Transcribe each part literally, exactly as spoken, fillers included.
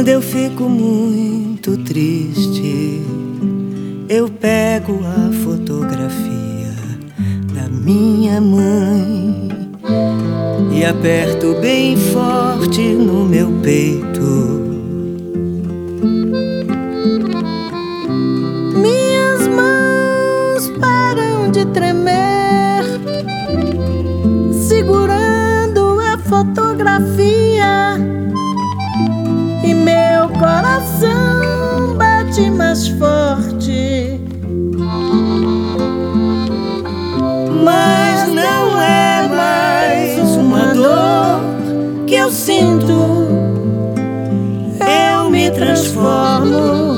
Quando eu fico muito triste, eu pego a fotografia da minha mãe e aperto bem forte no meu peito. Minhas mãos param de tremer, segurando a fotografia, e meu coração bate mais forte. Mas não é mais uma dor que eu sinto, eu me transformo,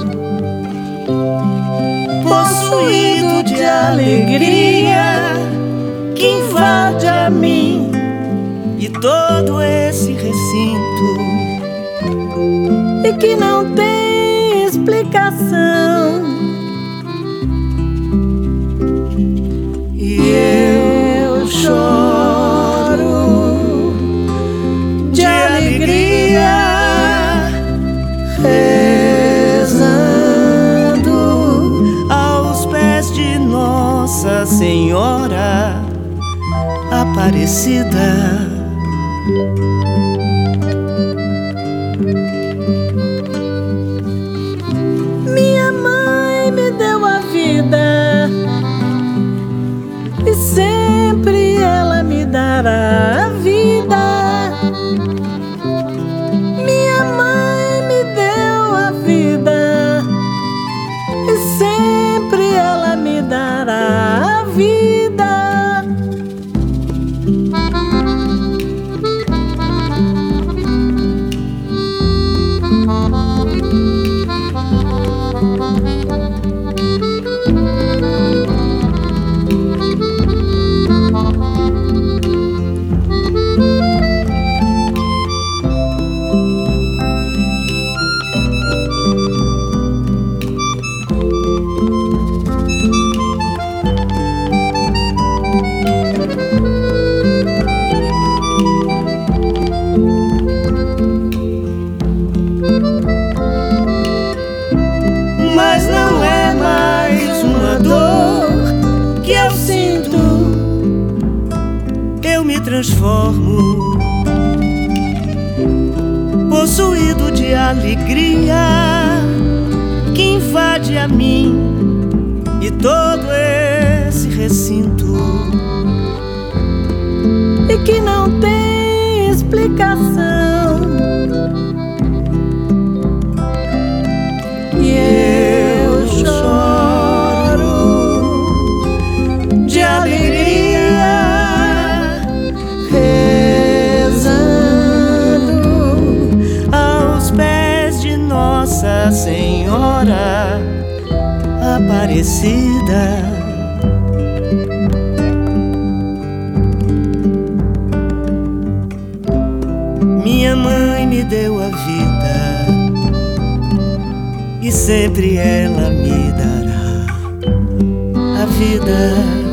possuído de alegria que invade a mim e todo esse recinto, e que não tem explicação. E eu choro de alegria, rezando aos pés de Nossa Senhora Aparecida. Minha mãe me deu a vida e sempre ela me dará a vida. Minha mãe me deu a vida e sempre ela me dará a vida. Mas não é mais uma dor que eu sinto, eu me transformo, possuído de alegria que invade a mim e todo esse recinto, E que não tem explicação. e eu choro de alegria, rezando aos pés de Nossa Senhora Aparecida. Minha mãe me deu a vida e sempre ela me dará a vida.